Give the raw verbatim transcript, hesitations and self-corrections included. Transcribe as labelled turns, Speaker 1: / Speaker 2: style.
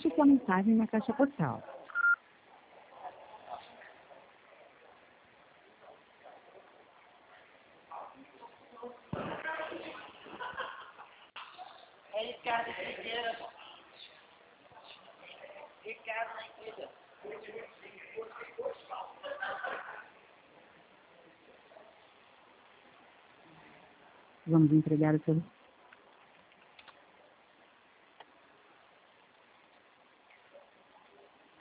Speaker 1: Deixe sua mensagem na caixa postal. Vamos entregar o seu